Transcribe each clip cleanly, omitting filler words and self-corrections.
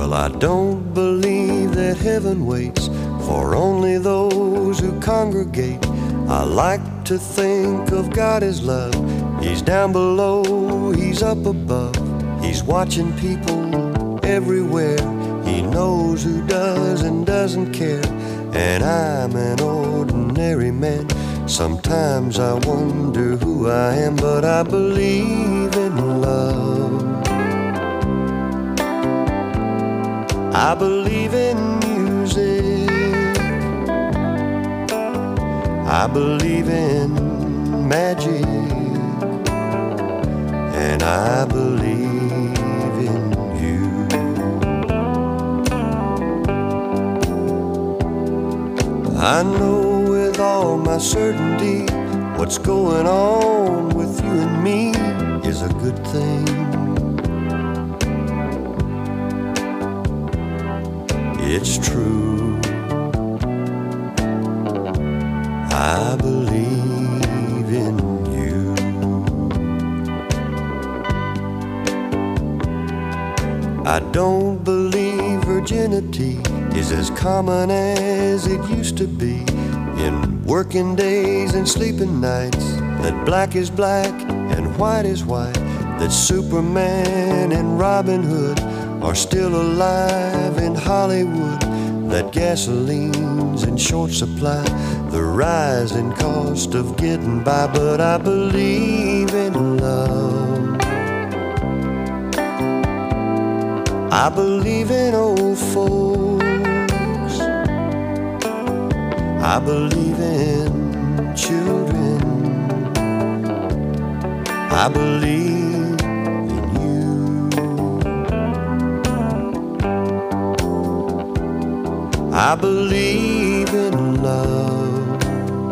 Well, I don't believe that heaven waits for only those who congregate. I like to think of God as love. He's down below, he's up above. He's watching people everywhere. He knows who does and doesn't care. And I'm an ordinary man. Sometimes I wonder who I am, but I believe in love. I believe in music. I believe in magic. And I believe in you. I know with all my certainty what's going on with you and me is a good thing. It's true. I believe in you. I don't believe virginity is as common as it used to be. In working days and sleeping nights, that black is black and white is white, that Superman and Robin Hood are still alive in Hollywood, that gasoline's in short supply, the rising cost of getting by, but I believe in love. I believe in old folks. I believe in children. I believe in you. I believe in love.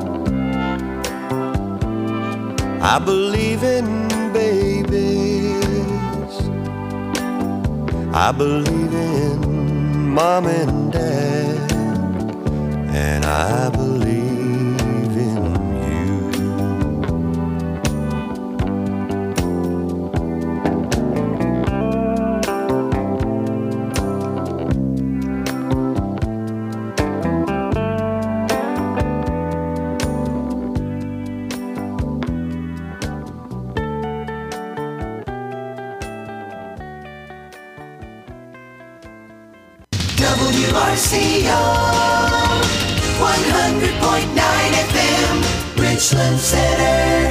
I believe in babies. I believe in mom and dad. And I believe in you. WRCO 100.9 FM, Richland Center.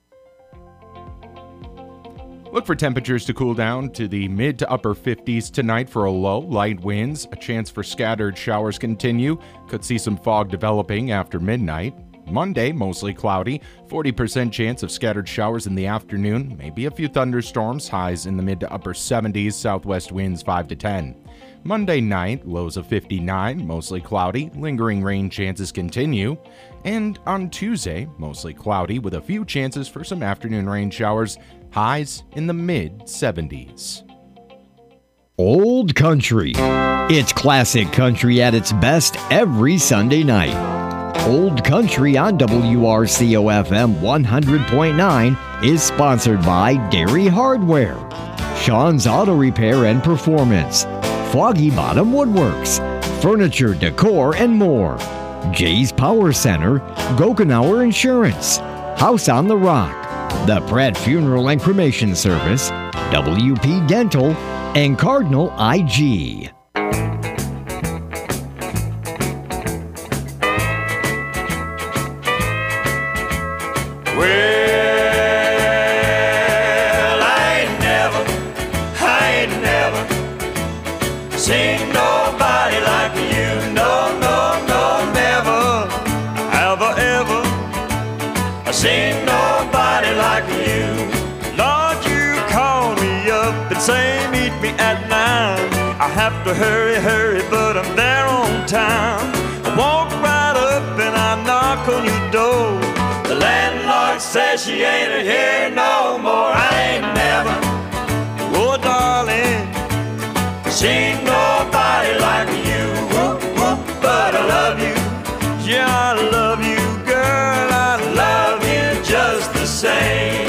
Look for temperatures to cool down to the mid to upper 50s tonight for a low. Light winds, a chance for scattered showers continue. Could see some fog developing after midnight. Monday, mostly cloudy, 40% chance of scattered showers in the afternoon. Maybe a few thunderstorms, highs in the mid to upper 70s, southwest winds 5 to 10. Monday night, lows of 59, mostly cloudy, lingering rain chances continue. And on Tuesday, mostly cloudy with a few chances for some afternoon rain showers, highs in the mid-70s. Old Country. It's classic country at its best every Sunday night. Old Country on WRCO FM 100.9 is sponsored by Dairy Hardware, Sean's Auto Repair and Performance, Foggy Bottom Woodworks, Furniture Decor, and more. Jay's Power Center, Gokenauer Insurance, House on the Rock, the Pratt Funeral and Cremation Service, WP Dental, and Cardinal IG. Well, I ain't never seen nobody like you. No, never, ever seen nobody like you. Lord, you call me up and say meet me at 9. I have to hurry, but I'm there on time. I walk right up and I knock on your door. The landlord says she ain't here no more. I ain't never, oh darling, seen nobody like you. But I love you, yeah I love you, girl, I love you just the same.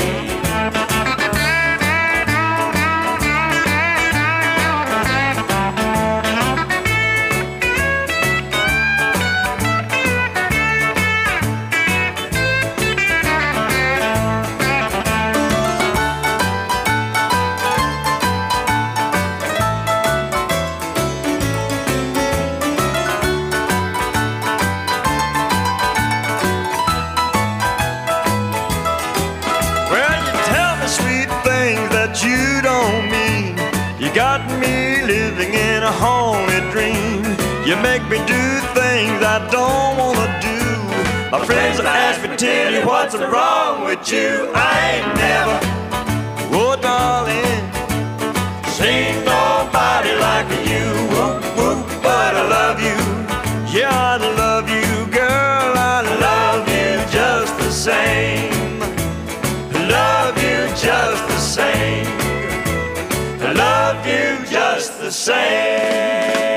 you don't mean. You got me living in a haunted dream. You make me do things I don't wanna do. My friends ask me, tell you what's wrong with you. I ain't never, oh darling, seen nobody like you. Whoop, whoop, but I love you. Yeah, I love you, girl. I love you just the same. Love you just the same. Love you just the same.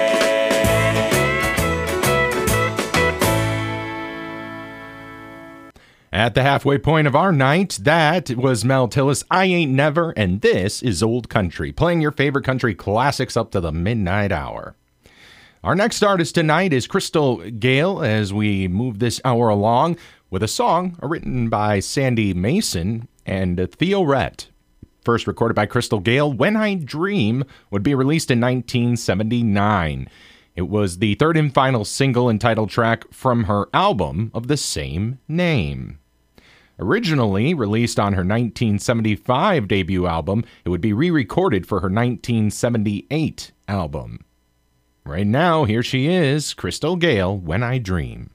At the halfway point of our night, that was Mel Tillis, I Ain't Never, and this is Old Country, playing your favorite country classics up to the midnight hour. Our next artist tonight is Crystal Gayle, as we move this hour along with a song written by Sandy Mason and Theo Rhett. First recorded by Crystal Gayle, When I Dream would be released in 1979. It was the third and final single and title track from her album of the same name. Originally released on her 1975 debut album, it would be re-recorded for her 1978 album. Right now, here she is, Crystal Gayle, When I Dream.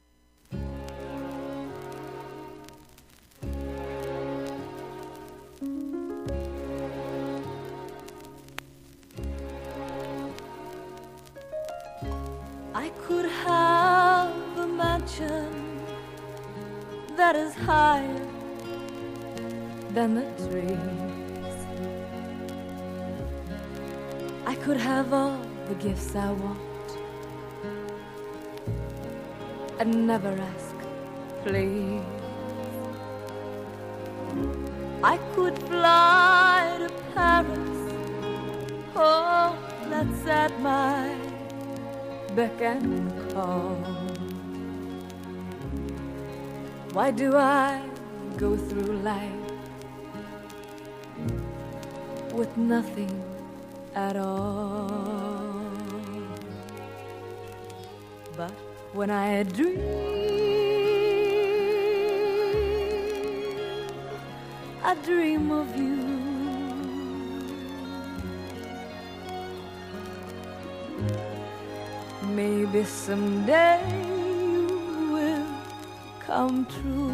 I could have a mansion that is higher than the trees. I could have all the gifts I want and never ask, please. I could fly to Paris, oh, that's at my beck and call. Why do I go through life with nothing at all? But when I dream, I dream of you. Maybe someday you will come true.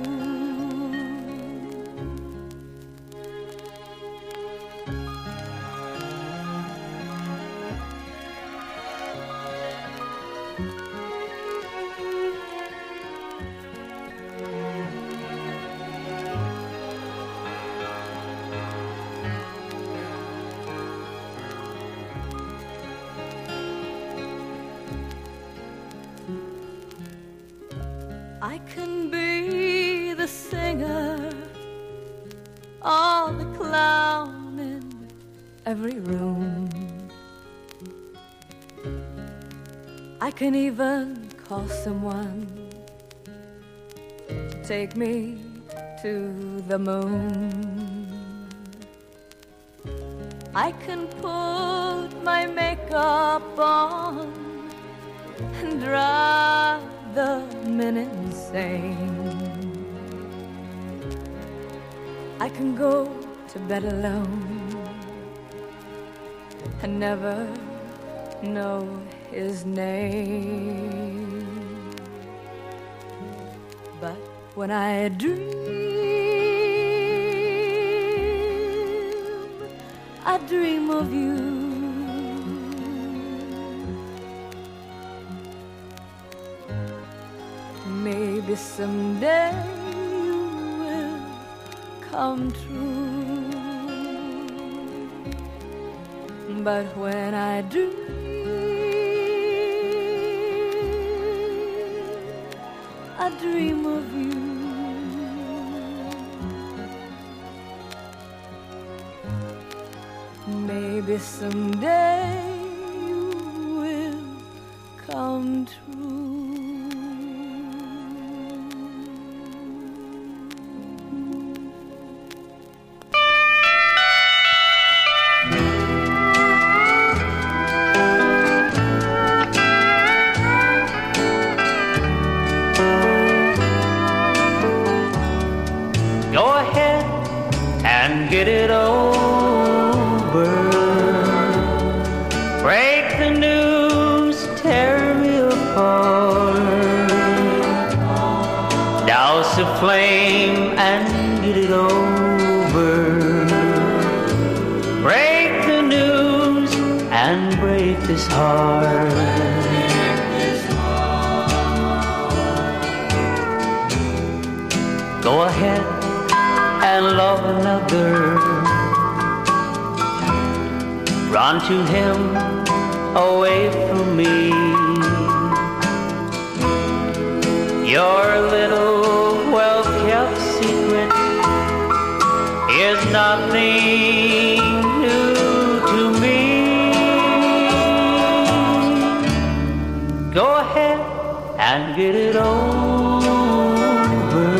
I can be the singer or the clown in every room. I can even call someone to take me to the moon. I can put my makeup on and drive the men insane. I can go to bed alone and never know his name. But when I dream, I dream of you. Maybe someday you will come true. But when I dream, I dream of you. Maybe someday you will come true. Get it on and break this heart. Go ahead and love another. Run to him away from me. Your little well-kept secret is nothing new to me. Go ahead and get it over.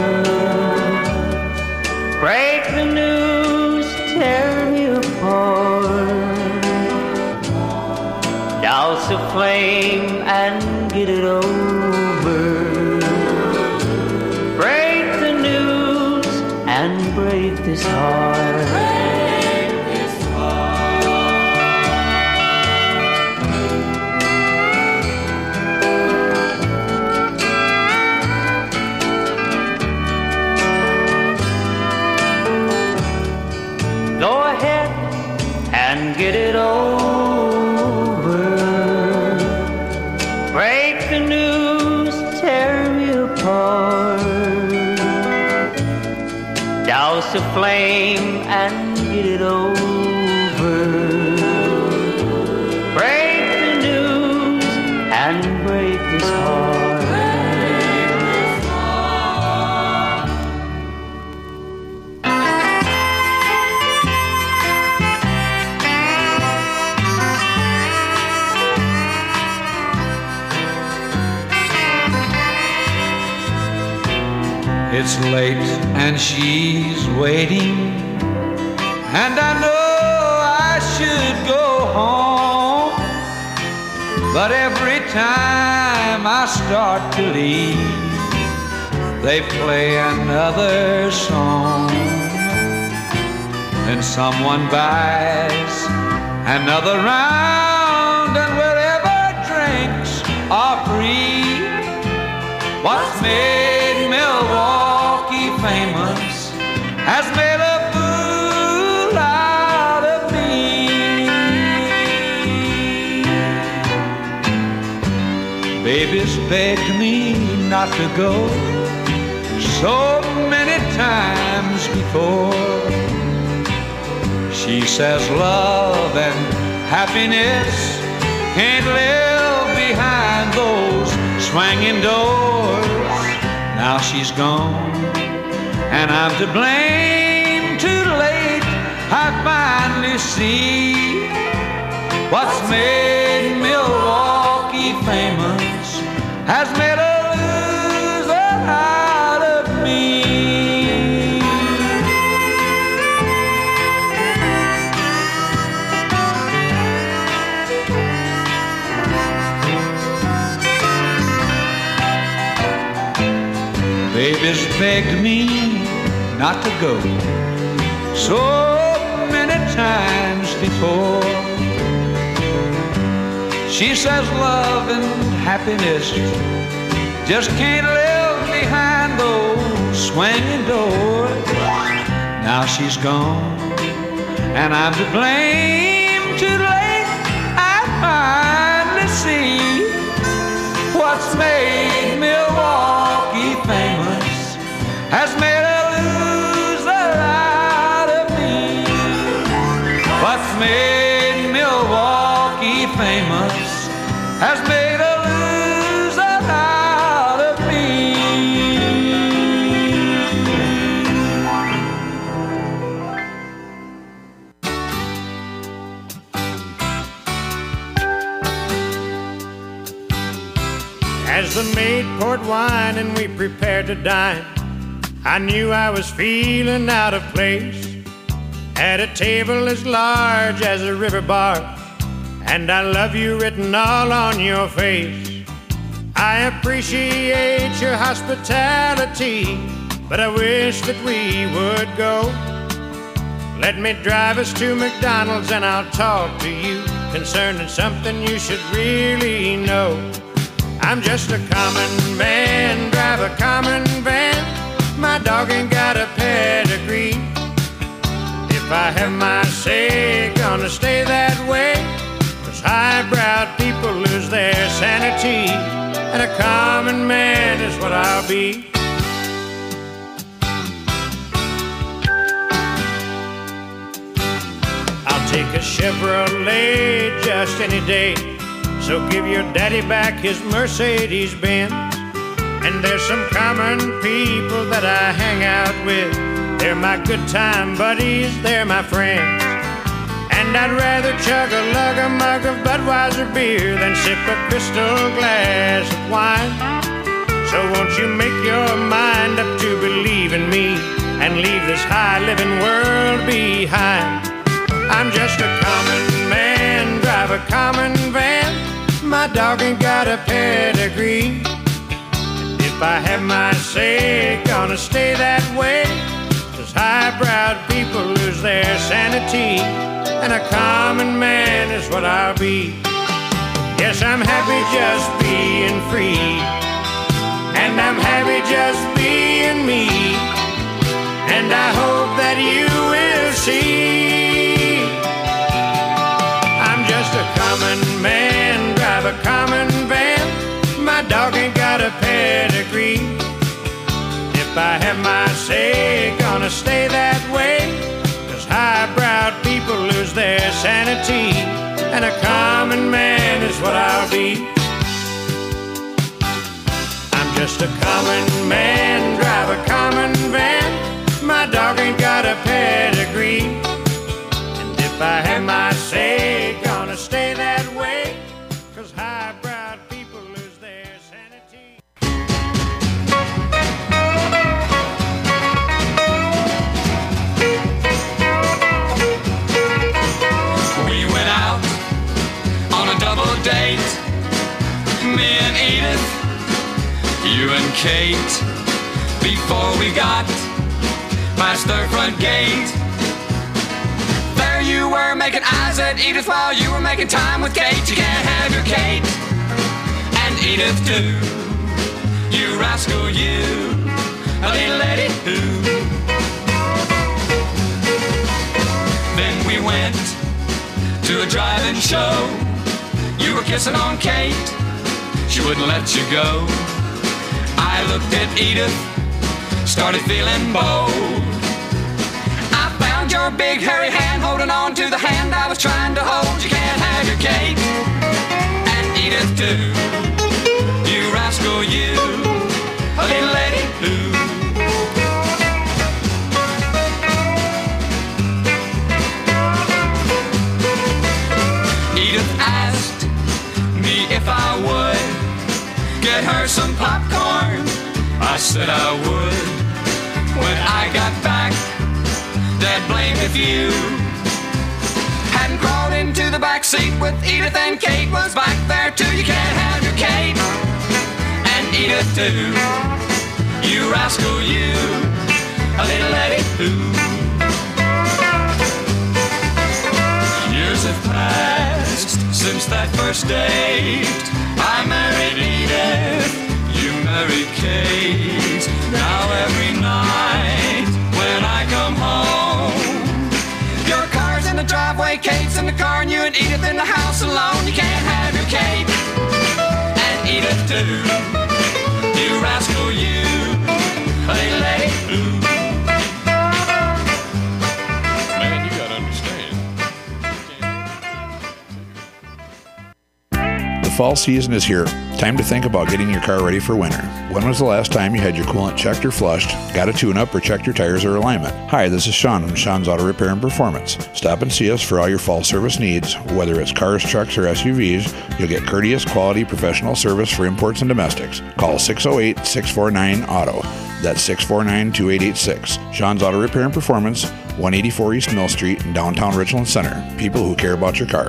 Break the news, tear me apart. Douse the flame and get it over. Break the news and break this heart. Break this heart. Go ahead and get it over. Break the news, tear me apart. Douse the flame and get it over. Break the news and break this heart. It's late and she's waiting, and I know I should go home, but every time I start to leave, they play another song. Then someone buys another round, and wherever drinks are free, what's made Milwaukee famous has made a fool out of me. Baby's begged me not to go so many times before. She says love and happiness can't live behind those swinging doors. Now she's gone, and I'm to blame. Too late, I finally see what's made Milwaukee famous has made a loser out of me. Baby's begged me not to go so many times before. She says love and happiness just can't live behind those swinging doors. Now she's gone, and I'm to blame. Too late, I finally see what's made Milwaukee famous has made a loser out of me. What's made Milwaukee famous has made a loser out of me. As the maid poured wine and we prepared to dine, I knew I was feeling out of place at a table as large as a river bar, and I love you written all on your face. I appreciate your hospitality, but I wish that we would go. Let me drive us to McDonald's and I'll talk to you concerning something you should really know. I'm just a common man, drive a common van. My dog ain't got a pedigree. If I have my say, gonna stay that way. 'Cause highbrow people lose their sanity, and a common man is what I'll be. I'll take a Chevrolet just any day, so give your daddy back his Mercedes-Benz. And there's some common people that I hang out with. They're my good time buddies, they're my friends. And I'd rather chug a lug, a mug of Budweiser beer than sip a crystal glass of wine. So won't you make your mind up to believe in me and leave this high-living world behind. I'm just a common man, drive a common van. My dog ain't got a pedigree. And if I have my say, gonna stay that way. 'Cause highbrow people lose their sanity, and a common man is what I'll be. Yes, I'm happy just being free, and I'm happy just being me. And I hope that you will see I'm just a common man, drive a common van. My dog ain't got a pedigree. If I have my say, gonna stay that way. 'Cause highbrow people lose their sanity, and a common man is what I'll be. I'm just a common man, drive a common van. My dog ain't got a pedigree. And if I have my say, gonna stay that way. 'Cause highbrow people lose their sanity. We went out on a double date, me and Edith, you and Kate. Before we got past their front gate, there you were making eyes at Edith while you were making time with Kate. You can't have your Kate and Edith too, you rascal you, a little lady who. Then we went to a drive-in show. You were kissing on Kate, she wouldn't let you go. I looked at Edith, started feeling bold. I found your big hairy hand holding on to the hand I was trying to hold. You can't have your Kate and Edith too, you rascal you, a little lady who. Edith asked me if I would get her some popcorn. I said I would. When I got back, Dad blamed if you hadn't crawled into the back seat with Edith, and Kate was back there too. You can't have your Kate and Edith too, you rascal you, a little lady who. Years have passed since that first date. I married Edith, you married Kate. Now every night when I come home, your car's in the driveway, Kate's in the car, and you and Edith in the house alone. You can't have your Kate and Edith too, you rascal you, a little lady who. Man, you gotta understand. The fall season is here. Time to think about getting your car ready for winter. When was the last time you had your coolant checked or flushed, got a tune-up, or checked your tires or alignment? Hi, this is Sean from Sean's Auto Repair and Performance. Stop and see us for all your fall service needs. Whether it's cars, trucks, or SUVs, you'll get courteous, quality, professional service for imports and domestics. Call 608-649-AUTO. That's 649-2886. Sean's Auto Repair and Performance, 184 East Mill Street in downtown Richland Center. People who care about your car.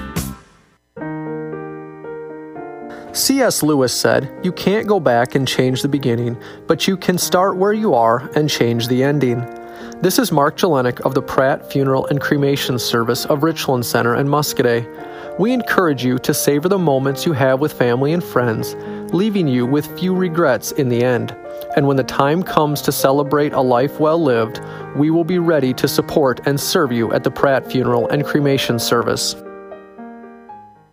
C.S. Lewis said, "You can't go back and change the beginning, but you can start where you are and change the ending." This is Mark Jelenic of the Pratt Funeral and Cremation Service of Richland Center and Muscadet. We encourage you to savor the moments you have with family and friends, leaving you with few regrets in the end. And when the time comes to celebrate a life well lived, we will be ready to support and serve you at the Pratt Funeral and Cremation Service.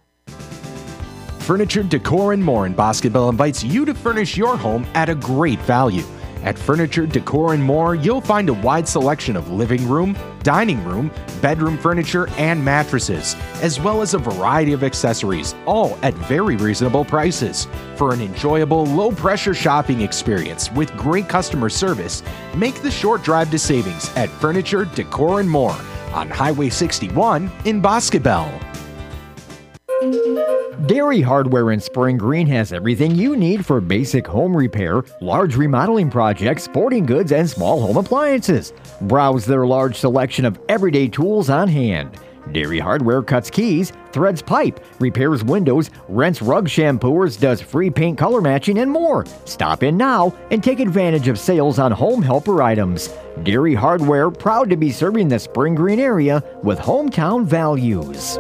Furniture, Decor, and More in Bosqueville invites you to furnish your home at a great value. At Furniture, Decor, and More, you'll find a wide selection of living room, dining room, bedroom furniture, and mattresses, as well as a variety of accessories, all at very reasonable prices. For an enjoyable, low-pressure shopping experience with great customer service, make the short drive to savings at Furniture, Decor, and More on Highway 61 in Bosqueville. Dairy Hardware in Spring Green has everything you need for basic home repair, large remodeling projects, sporting goods, and small home appliances. Browse their large selection of everyday tools on hand. Dairy Hardware cuts keys, threads pipe, repairs windows, rents rug shampooers, does free paint color matching, and more. Stop in now and take advantage of sales on home helper items. Dairy Hardware, proud to be serving the Spring Green area with hometown values.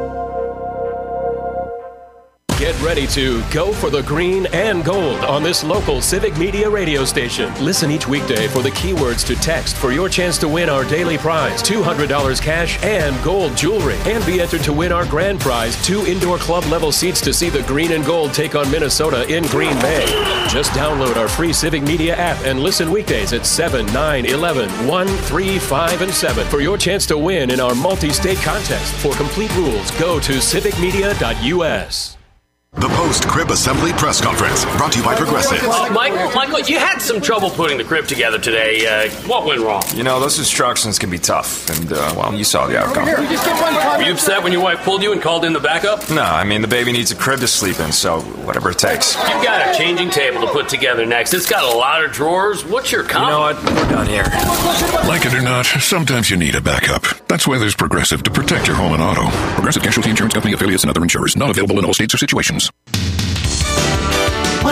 Get ready to go for the green and gold on this local Civic Media radio station. Listen each weekday for the keywords to text for your chance to win our daily prize, $200 cash and gold jewelry. And be entered to win our grand prize, 2 indoor club level seats to see the green and gold take on Minnesota in Green Bay. Just download our free Civic Media app and listen weekdays at 7, 9, 11, 1, 3, 5, and 7 for your chance to win in our multi-state contest. For complete rules, go to civicmedia.us. The post-crib assembly press conference, brought to you by Progressive. Michael, you had some trouble putting the crib together today. What went wrong? You know, those instructions can be tough, and, well, you saw the outcome. Were you upset when your wife pulled you and called in the backup? No, I mean, the baby needs a crib to sleep in, so whatever it takes. You've got a changing table to put together next. It's got a lot of drawers. What's your comment? You know what? We're done here. Like it or not, sometimes you need a backup. That's why there's Progressive to protect your home and auto. Progressive Casualty Insurance Company, affiliates, and other insurers. Not available in all states or situations. 100.9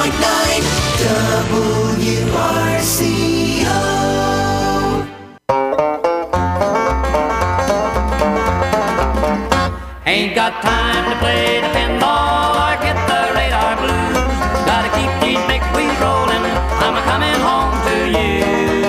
WRCO. Ain't got time to play the pinball or get the radar blues. Gotta keep these big wheels rolling. I'm a-coming home to you.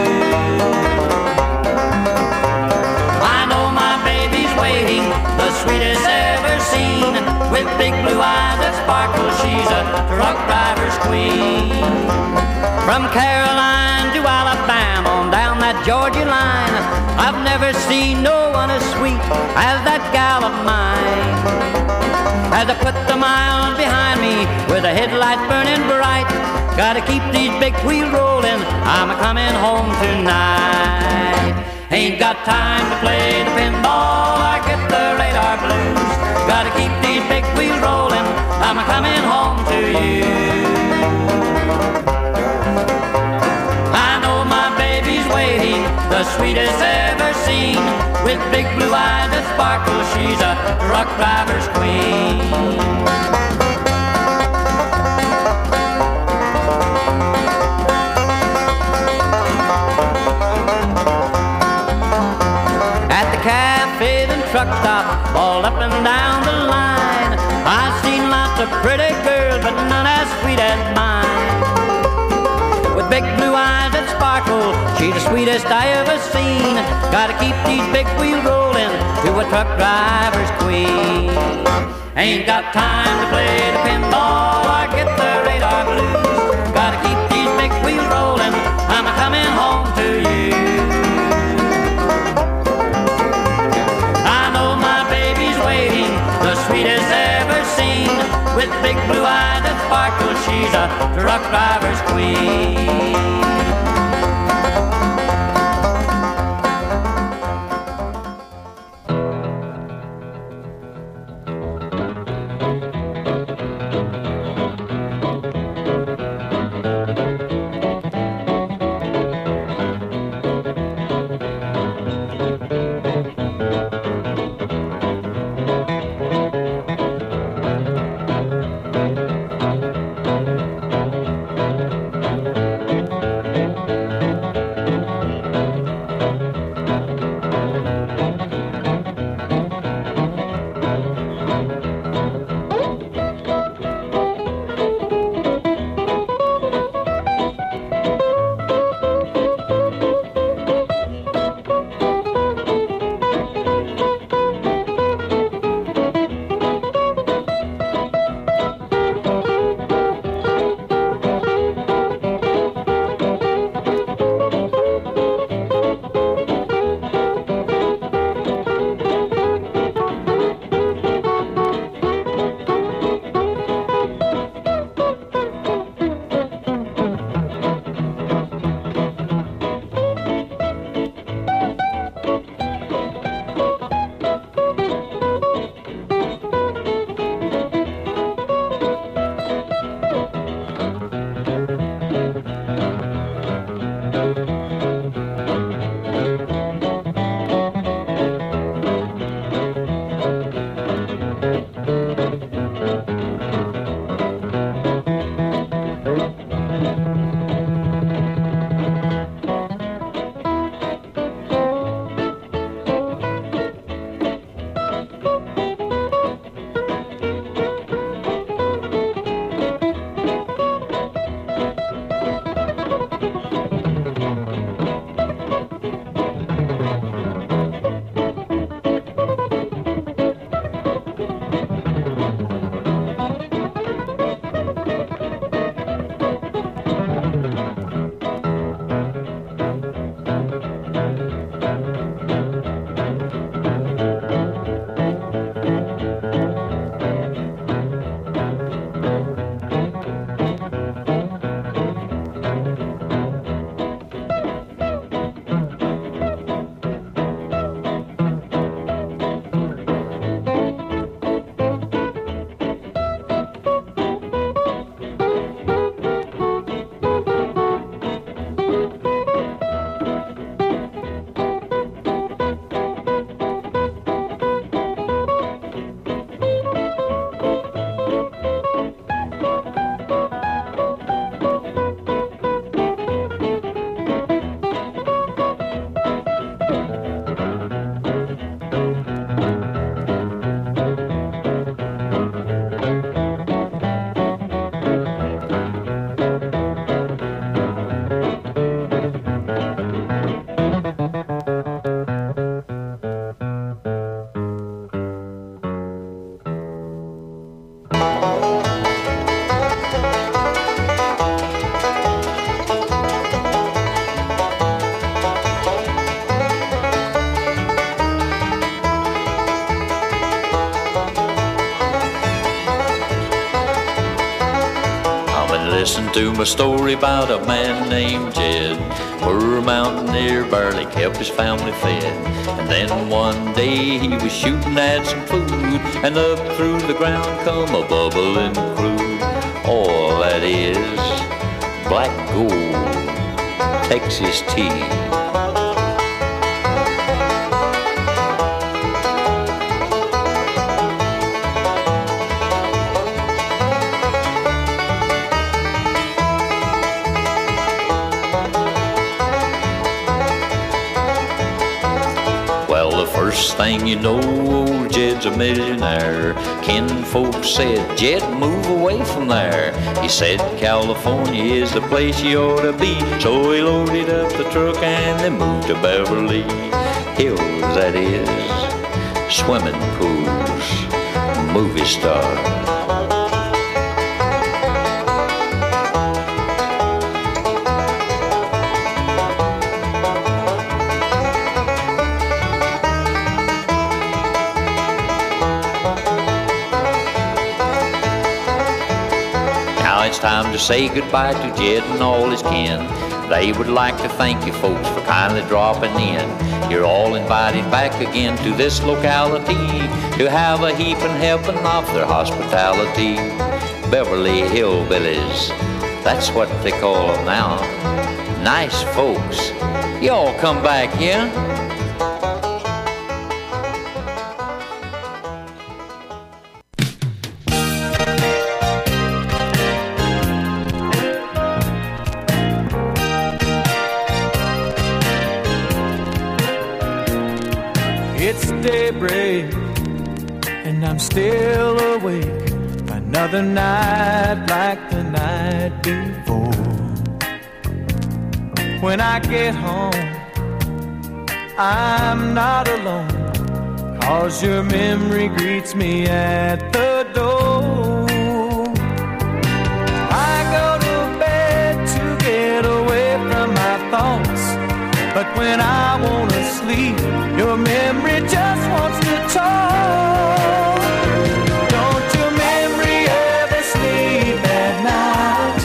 I know my baby's waiting, the sweetest ever seen. With big blue eyes that sparkle, she's a truck driver's queen. From Caroline to Alabama, on down that Georgia line, I've never seen no one as sweet as that gal of mine. As I put the miles behind me with the headlights burning bright, gotta keep these big wheels rolling, I'm a-coming home tonight. Ain't got time to play the pinball or get the radar blues. Gotta keep these big wheels rolling, I'm a-coming home to you. I know my baby's waiting, the sweetest ever seen. With big blue eyes that sparkle, she's a truck driver's queen. Cafe and truck stop, all up and down the line. I've seen lots of pretty girls, but none as sweet as mine. With big blue eyes that sparkle, she's the sweetest I ever seen. Gotta keep these big wheels rolling to a truck driver's queen. Ain't got time to play the pinball or get the radar blues. Gotta keep these big wheels rolling, I'm a-coming home to you. The sweetest ever seen, with big blue eyes that sparkle, she's a truck driver's queen. Listen to my story about a man named Jed. Poor mountaineer barely kept his family fed. And then one day he was shooting at some food, and up through the ground come a bubbling crude. All that is black gold, Texas tea. First thing you know, old Jed's a millionaire. Kinfolk said, Jed, move away from there. He said, California is the place you ought to be. So he loaded up the truck and they moved to Beverly Hills, that is, swimming pools, movie star. It's time to say goodbye to Jed and all his kin. They would like to thank you folks for kindly dropping in. You're all invited back again to this locality to have a heaping helping of their hospitality. Beverly Hillbillies, that's what they call them now. Nice folks. Y'all come back here. It's daybreak, and I'm still awake. Another night like the night before. When I get home, I'm not alone, 'cause your memory greets me at the door. I go to bed to get away from my thoughts, but when I wanna sleep, your memory just wants to talk. Don't your memory ever sleep at night?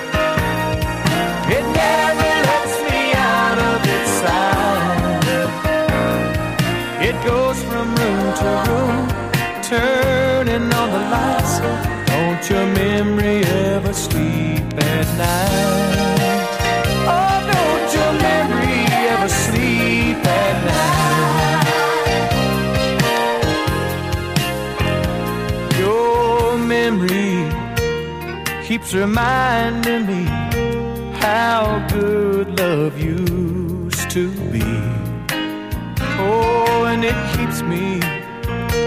It never lets me out of its sight. It goes from room to room, turning on the lights. Don't your memory ever sleep at night? Oh, don't your memory ever sleep at night? Your memory keeps reminding me how good love used to be. Oh, and it keeps me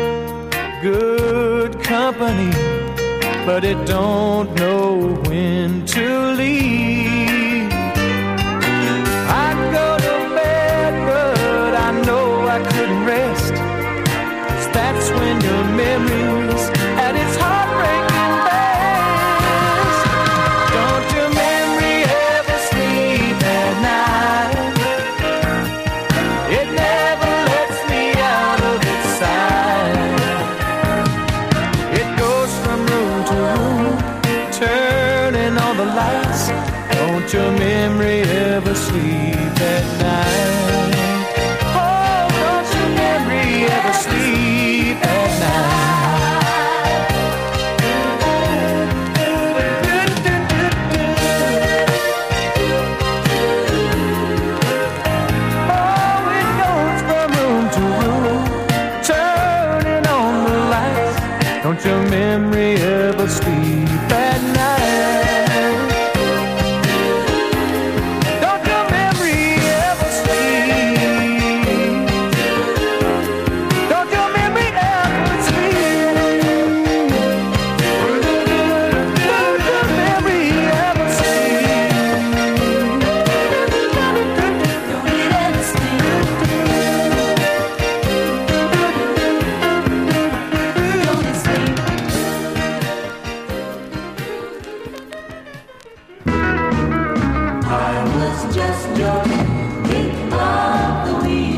good company, but it don't know when to leave. I'd go to bed, but I know I couldn't rest. 'Cause that's when your memory's at its heartbreaking best. Don't your memory ever sleep at night? It never lets me out of its sight. It goes from room to room, turning on the lights. Don't your memory ever sleep at night? Oh, don't your memory ever sleep at night? Oh, it goes from room to room, turning on the lights. Don't your memory ever sleep at night? Don't your memory ever sleep? Don't your memory ever sleep? Don't your memory ever I was just your pick of the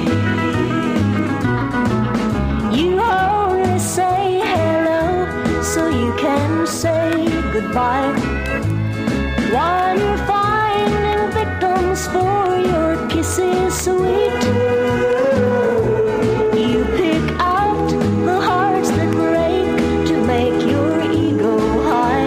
week. You only say hello so you can say goodbye. While you're finding victims for your kisses sweet, you pick out the hearts that break to make your ego high.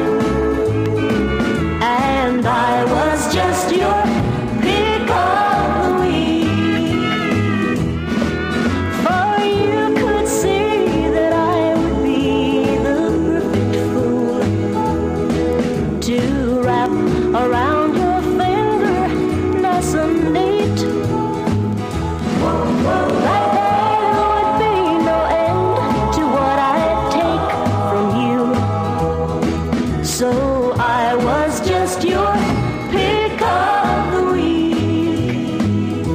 And I was just your pick of the week. For you could see that I would be the perfect fool to wrap around your finger nice and neat. That there would be no end to what I'd take from you. So I was just your pick of the week.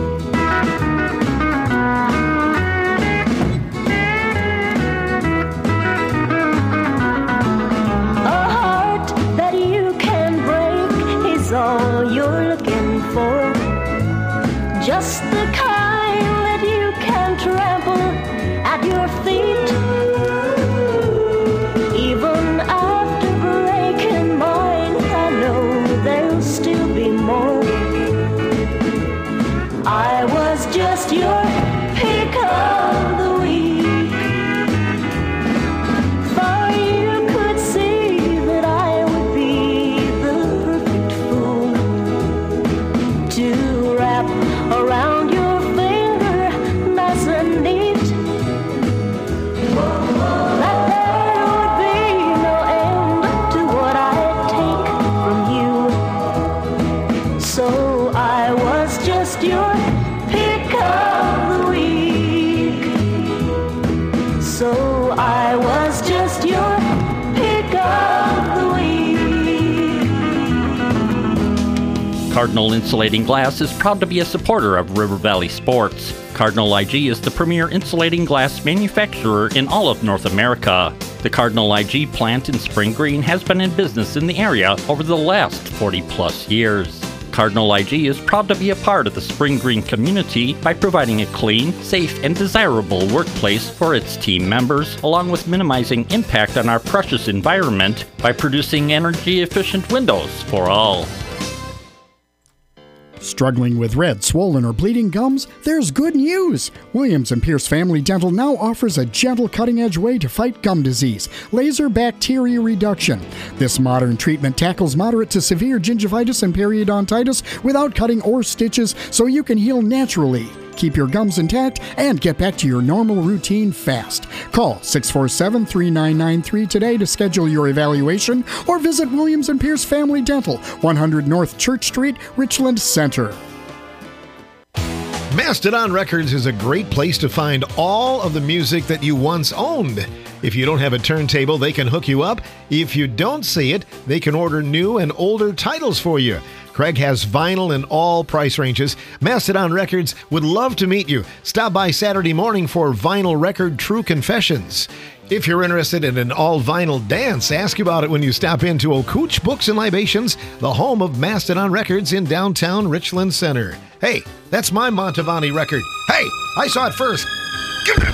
A heart that you can break is all you're looking for. Just the kind that you can trample at your feet. Even after breaking mine, I know there'll still be more. I was just your pick of the week. For you could see that I would be the perfect fool to wrap around your finger nice and neat. That there would be no end to what I'd take from you. So I was just your pick of the week. So I was just your pick of the week. Cardinal Insulating Glass is proud to be a supporter of River Valley Sports. Cardinal IG is the premier insulating glass manufacturer in all of North America. The Cardinal IG plant in Spring Green has been in business in the area over the last 40-plus years. Cardinal IG is proud to be a part of the Spring Green community by providing a clean, safe, and desirable workplace for its team members, along with minimizing impact on our precious environment by producing energy-efficient windows for all. Struggling with red, swollen, or bleeding gums? There's good news! Williams & Pierce Family Dental now offers a gentle, cutting-edge way to fight gum disease, laser bacteria reduction. This modern treatment tackles moderate to severe gingivitis and periodontitis without cutting or stitches, so you can heal naturally. Keep your gums intact and get back to your normal routine fast. Call 647-3993 today to schedule your evaluation or visit Williams & Pierce Family Dental, 100 North Church Street, Richland Center. Mastodon Records is a great place to find all of the music that you once owned. If you don't have a turntable, they can hook you up. If you don't see it, they can order new and older titles for you. Craig has vinyl in all price ranges. Mastodon Records would love to meet you. Stop by Saturday morning for Vinyl Record True Confessions. If you're interested in an all-vinyl dance, ask about it when you stop into Okooch Books and Libations, the home of Mastodon Records in downtown Richland Center. Hey, that's my Montavani record. Hey, I saw it first. Give that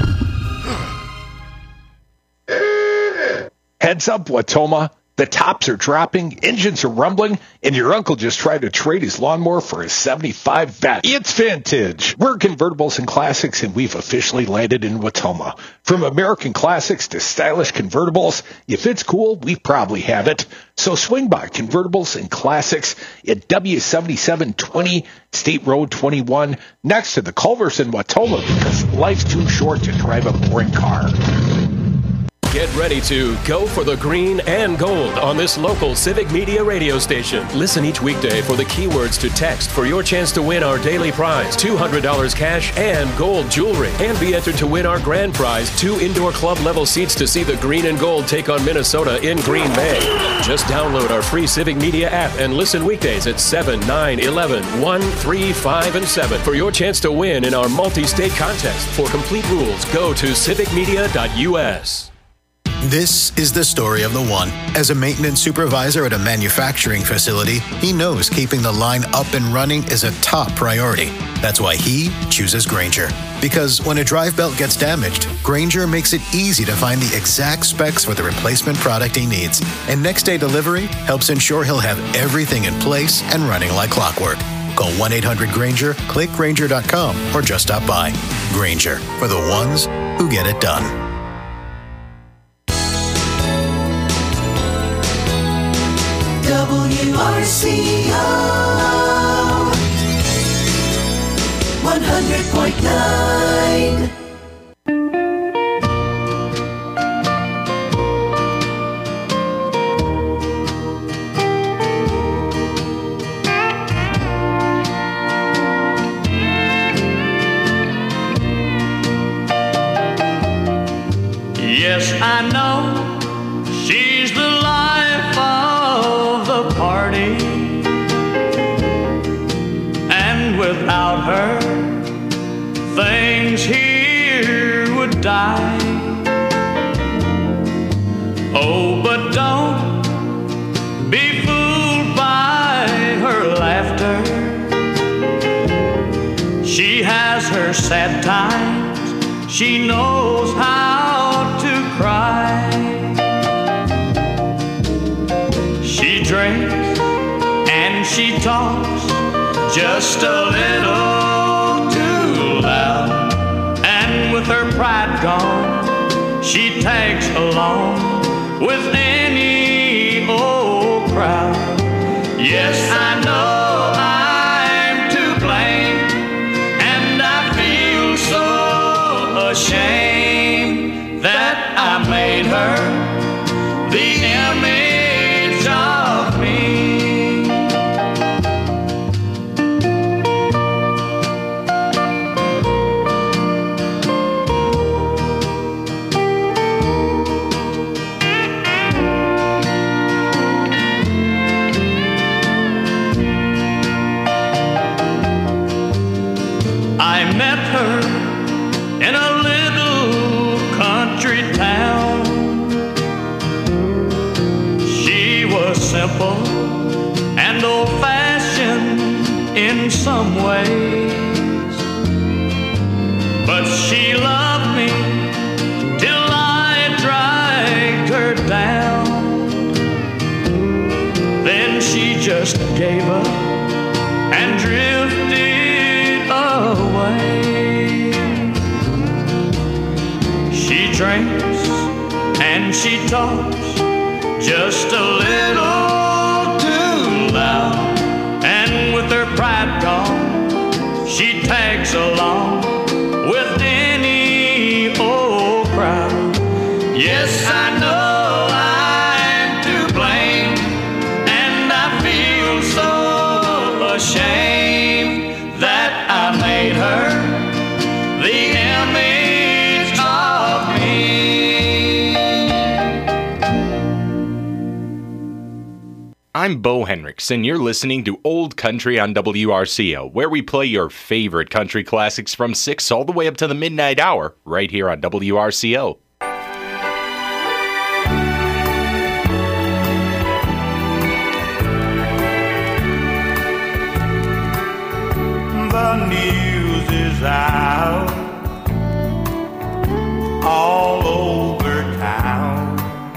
back. Heads up, Watoma. The tops are dropping, engines are rumbling, and your uncle just tried to trade his lawnmower for a 75 Vet. It's vintage. We're Convertibles and Classics, and we've officially landed in Watoma. From American classics to stylish convertibles, if it's cool, we probably have it. So swing by Convertibles and Classics at W7720 State Road 21, next to the Culvers in Watoma, because life's too short to drive a boring car. Get ready to go for the green and gold on this local Civic Media radio station. Listen each weekday for the keywords to text for your chance to win our daily prize, $200 cash and gold jewelry. And be entered to win our grand prize, 2 indoor club level seats to see the green and gold take on Minnesota in Green Bay. Just download our free Civic Media app and listen weekdays at 7, 9, 11, 1, 3, 5, and 7 for your chance to win in our multi-state contest. For complete rules, go to civicmedia.us. This is the story of the one. As a maintenance supervisor at a manufacturing facility, he knows keeping the line up and running is a top priority. That's why he chooses Grainger. Because when a drive belt gets damaged, Grainger makes it easy to find the exact specs for the replacement product he needs. And next day delivery helps ensure he'll have everything in place and running like clockwork. Call 1-800-GRAINGER, click Grainger.com, or just stop by. Grainger, for the ones who get it done. WRCO 100.9. Yes, I know she's the life of the party, and without her, things here would die. Oh, but don't be fooled by her laughter. She has her sad times, she knows how to cry. She drinks and she talks just a little too loud, and with her pride gone, she tags along with any old crowd. Yes, I know I'm to blame, and I feel so ashamed that I made her the image of me. I met her in a little country town. She was simple and old-fashioned in some ways, but she loved me till I dragged her down. Then she just gave up and drifted away. She drinks and she talks just a little too loud, and with her pride gone, she tags along with any old crowd. Yes, I know I'm to blame, and I feel so ashamed that I made her I'm Bo Hendricks, and you're listening to Old Country on WRCO, where we play your favorite country classics from 6 all the way up to the midnight hour, right here on WRCO. The news is out all over town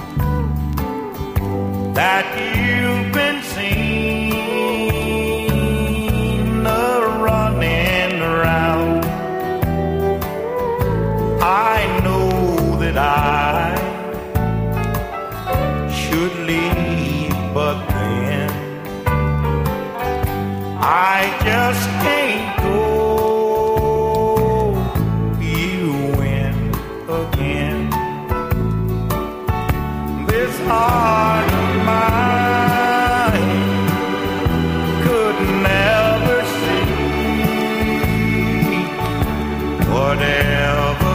that you've been seen running around. I know that I should leave, but then I just can't go. You win again. This heart of mine could never see whatever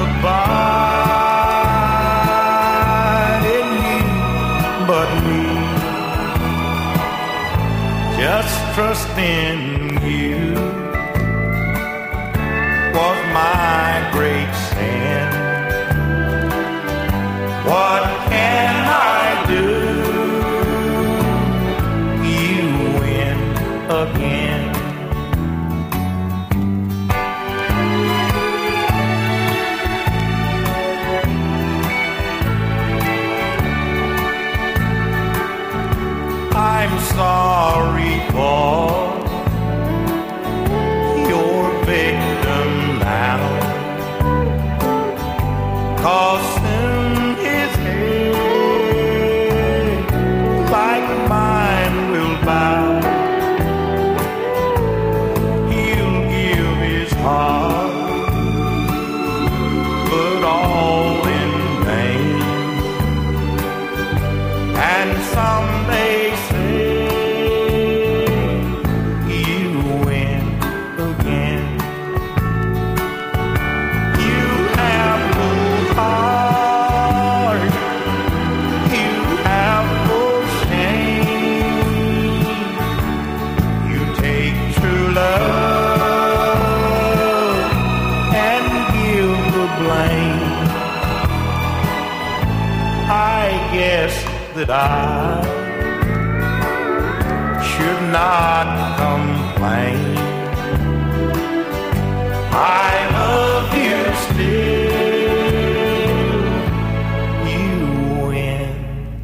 bided you but me. Just trust in you was my great sin. What can I do? You win again. I'm sorry for your victim now, 'cause soon his head like mine will bow. He'll give his heart, but all in vain. And someday say you win again. You have no heart, you have no shame. You take true love and give the blame. I guess that I should not complain. I love you still. You win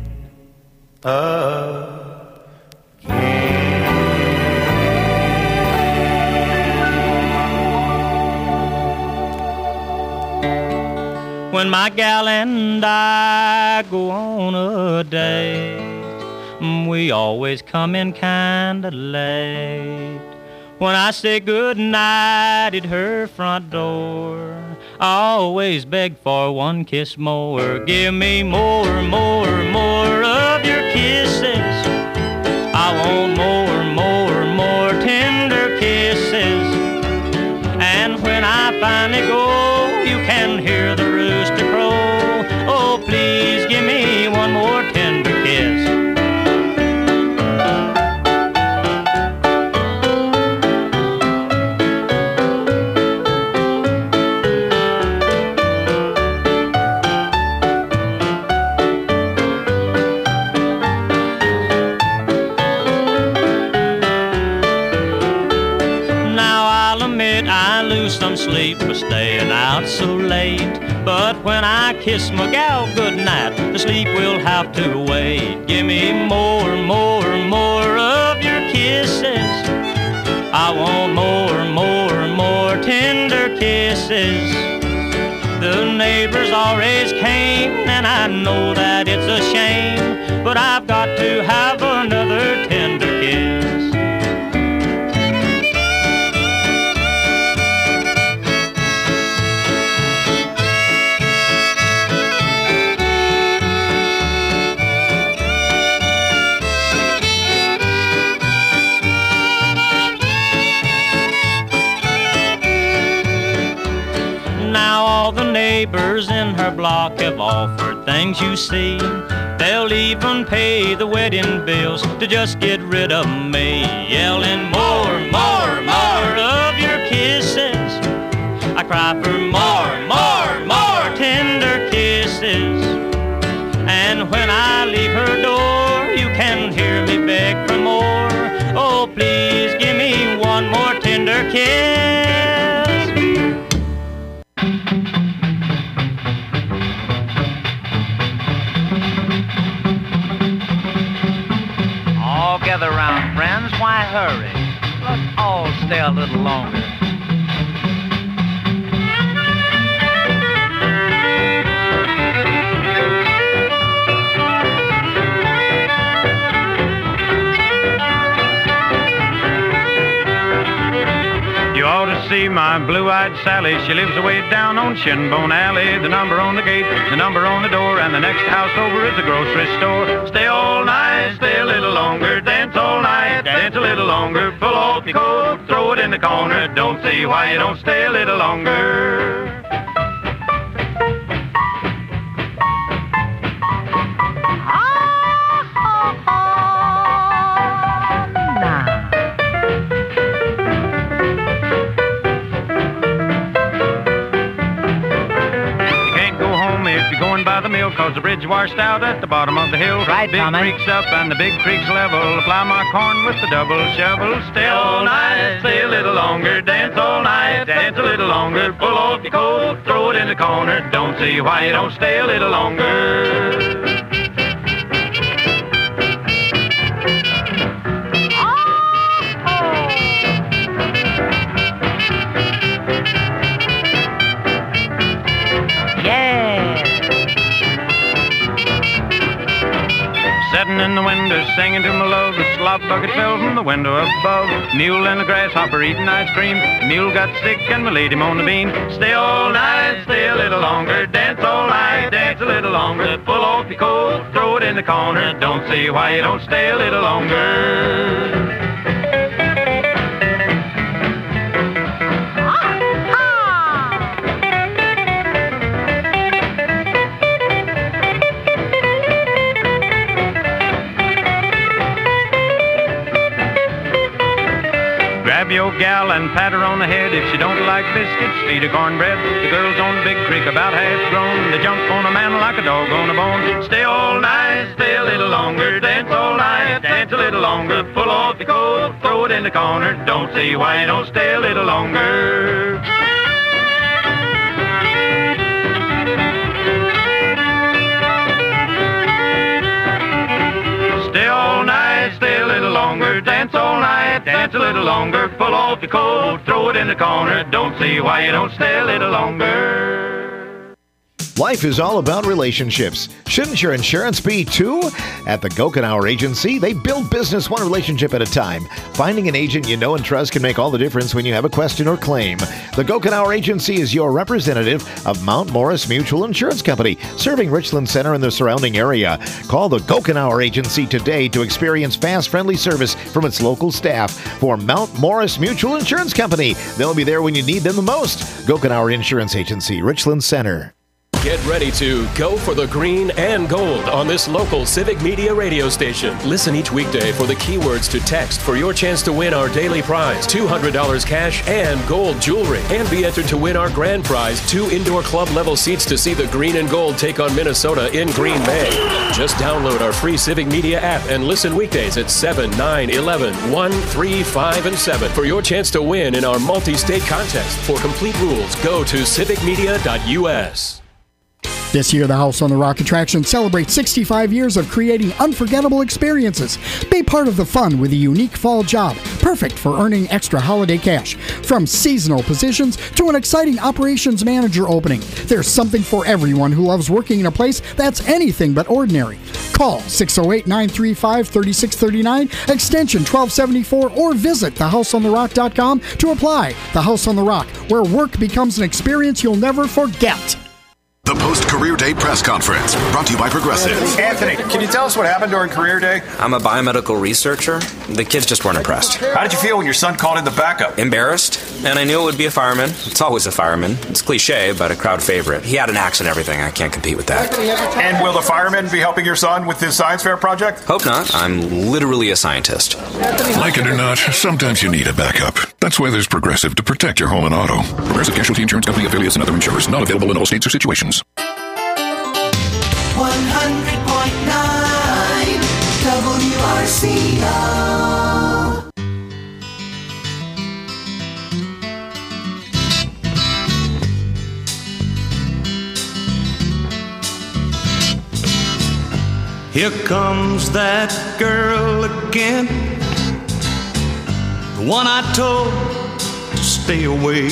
When my gal and I go on a date, we always come in kinda late. When I say good night at her front door, I always beg for one kiss more. Give me more, more, more of your kisses. I want more, more, more tender kisses. And when I finally go, you can hear the rooster crow. Oh, please give me one more tender kiss. Some sleep for staying out so late, but when I kiss my gal goodnight, the sleep will have to wait. Give me more, more, more of your kisses. I want more, more, more tender kisses. The neighbors always came, and I know that it's a shame, but I've got to have another tender kiss. All the neighbors in her our block have offered things you see. They'll even pay the wedding bills to just get rid of me. Yelling more, more, more of your kisses. I cry for more, more, more tender kisses. And when I leave her door, you can hear me beg for more. Oh, please give me one more tender kiss. All gather round, friends, why hurry? Let's all stay a little longer. You ought to see my blue-eyed Sally. She lives away down on Shinbone Alley. The number on the gate, the number on the door, and the next house over is a grocery store. Stay all night, stay a little longer, dance all night, dance a little longer. Pull off your coat, throw it in the corner. Don't see why you don't stay a little longer. Cause the bridge washed out at the bottom of the hill. Right, big Tommy. creek's up and the big creek's level. Plow my corn with the double shovel. Stay all night, stay a little longer. Dance all night, dance a little longer. Pull off your coat, throw it in the corner. Don't see why you don't stay a little longer. Sitting in the window, singing to my love. The slop bucket fell from the window above. Mule and the grasshopper eating ice cream. The mule got sick and we laid him on the bean. Stay all night, stay a little longer. Dance all night, dance a little longer. Pull off your coat, throw it in the corner. Don't see why you don't stay a little longer. Grab your gal and pat her on the head. If she don't like biscuits, feed her cornbread. The girls on the big creek about half grown. They jump on a man like a dog on a bone. Stay all night, stay a little longer. Dance all night, dance a little longer. Pull off your coat, throw it in the corner. Don't see why you don't stay a little longer. Stay all night, stay a little longer. Dance all night, dance a little longer. Pull off your coat, throw it in the corner. Don't see why you don't stay a little longer. Life is all about relationships. Shouldn't your insurance be too? At the Gokenauer Agency, they build business one relationship at a time. Finding an agent you know and trust can make all the difference when you have a question or claim. The Gokenauer Agency is your representative of Mount Morris Mutual Insurance Company, serving Richland Center and the surrounding area. Call the Gokenauer Agency today to experience fast, friendly service from its local staff. For Mount Morris Mutual Insurance Company, they'll be there when you need them the most. Gokenauer Insurance Agency, Richland Center. Get ready to go for the green and gold on this local Civic Media radio station. Listen each weekday for the keywords to text for your chance to win our daily prize, $200 cash and gold jewelry. And be entered to win our grand prize, 2 indoor club level seats to see the green and gold take on Minnesota in Green Bay. Just download our free Civic Media app and listen weekdays at 7, 9, 11, 1, 3, 5, and 7 for your chance to win in our multi-state contest. For complete rules, go to civicmedia.us. This year, the House on the Rock attraction celebrates 65 years of creating unforgettable experiences. Be part of the fun with a unique fall job, perfect for earning extra holiday cash. From seasonal positions to an exciting operations manager opening, there's something for everyone who loves working in a place that's anything but ordinary. Call 608-935-3639, extension 1274, or visit thehouseontherock.com to apply. The House on the Rock, where work becomes an experience you'll never forget. The Post Career Day press conference. Brought to you by Progressive. Anthony, can you tell us what happened during Career Day? I'm a biomedical researcher. The kids just weren't impressed. How did you feel when your son called in the backup? Embarrassed, and I knew it would be a fireman. It's always a fireman. It's cliche, but a crowd favorite. He had an axe and everything. I can't compete with that. And will the fireman be helping your son with his science fair project? Hope not. I'm literally a scientist. Like it or not, sometimes you need a backup. That's why there's Progressive to protect your home and auto. Progressive Casualty Insurance Company affiliates and other insurers. Not available in all states or situations. 100.9 WRCO. Here comes that girl again, the one I told to stay away.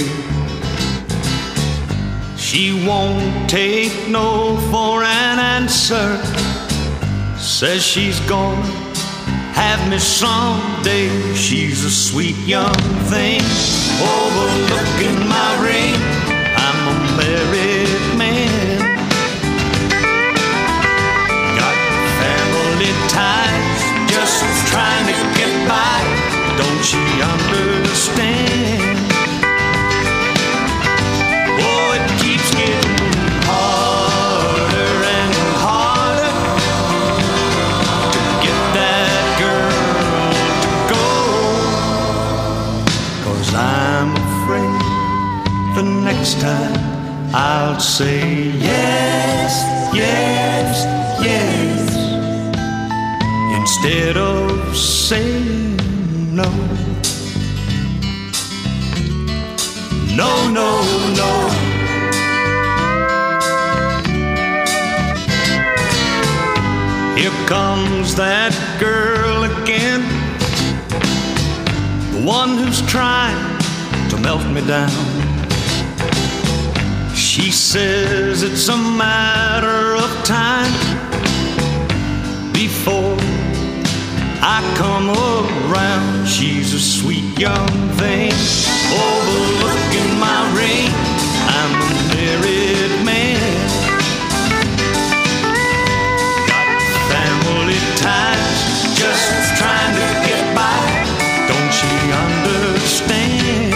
She won't take no for an answer, says she's gonna have me someday. She's a sweet young thing, overlooking my ring. I'm a married man, got family ties, just trying to get by. Don't she understand? Next time I'll say yes, yes, yes, instead of saying no. No, no, no. Here comes that girl again, the one who's trying to melt me down. She says it's a matter of time before I come around. She's a sweet young thing, overlooking my ring. I'm a married man, got family ties, just trying to get by. Don't she understand?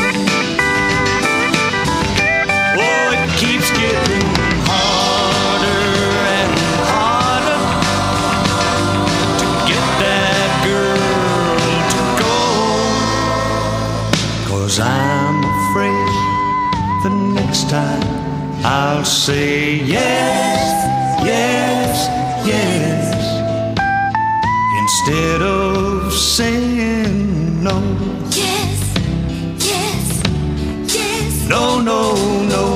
Keeps getting harder and harder to get that girl to go. 'Cause I'm afraid the next time I'll say yes, yes, yes, instead of saying no. Yes, yes, yes. No, no, no.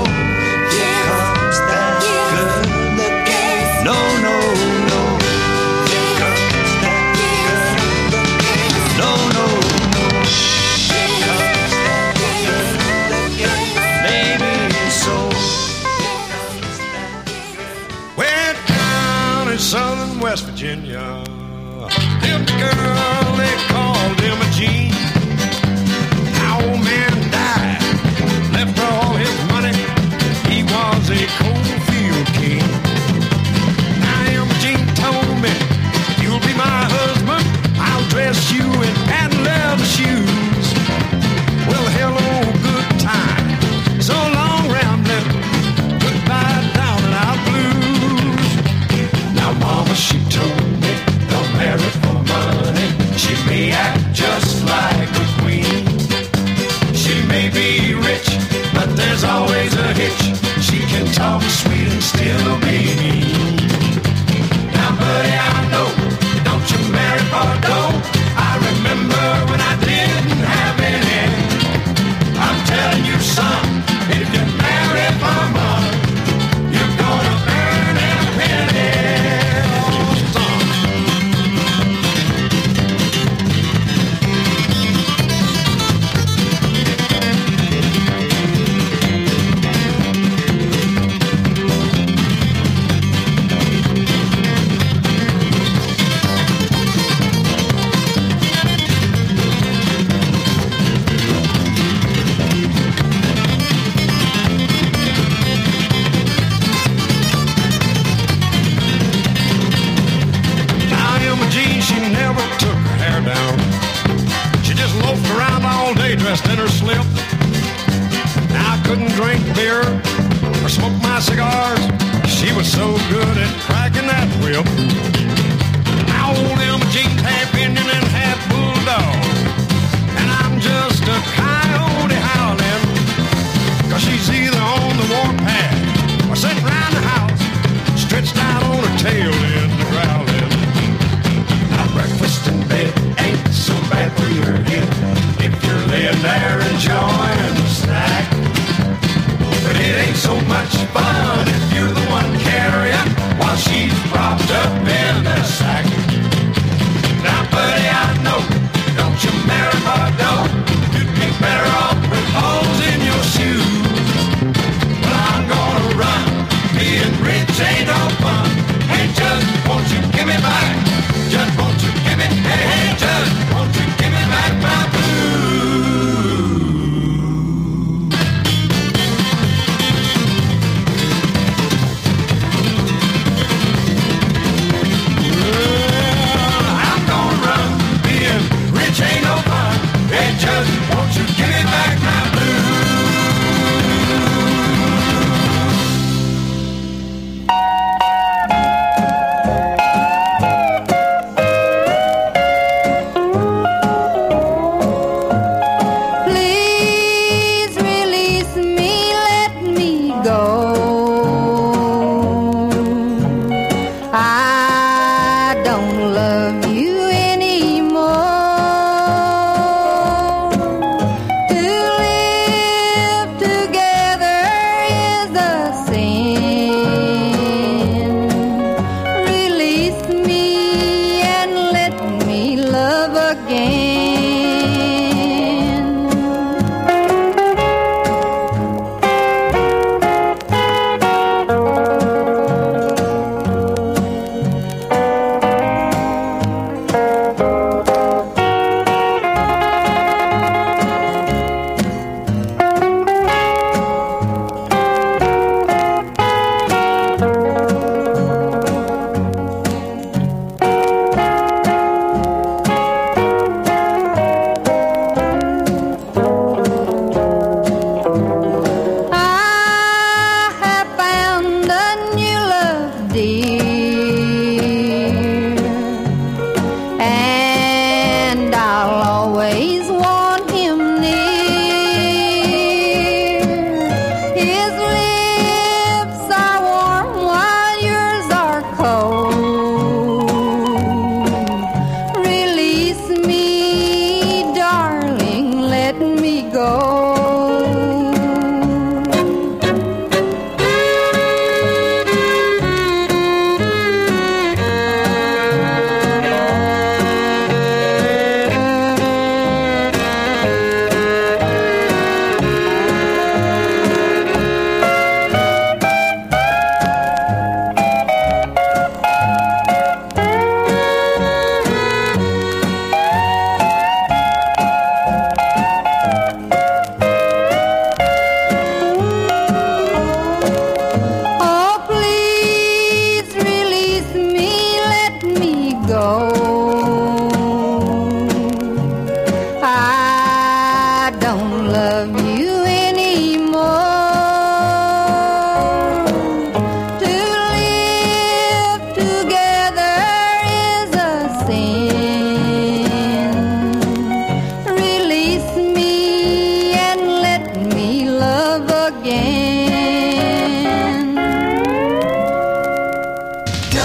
Southern West Virginia, lived a girl they called Imogene. Our old man died, left her all his money. He was a coalfield king. Now Imogene told me, you'll be my husband. I'll dress you in patent leather shoes. Well, hello, good time. So long rambling, goodbye down and out blues. Now mama, she told me, don't marry for money. She may act just like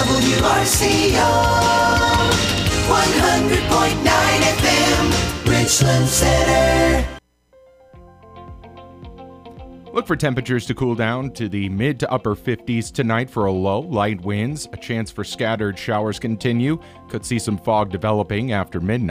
WRCO 100.9 FM, Richland Center. Look for temperatures to cool down to the mid to upper 50s tonight for a low. Light winds, a chance for scattered showers continue. Could see some fog developing after midnight.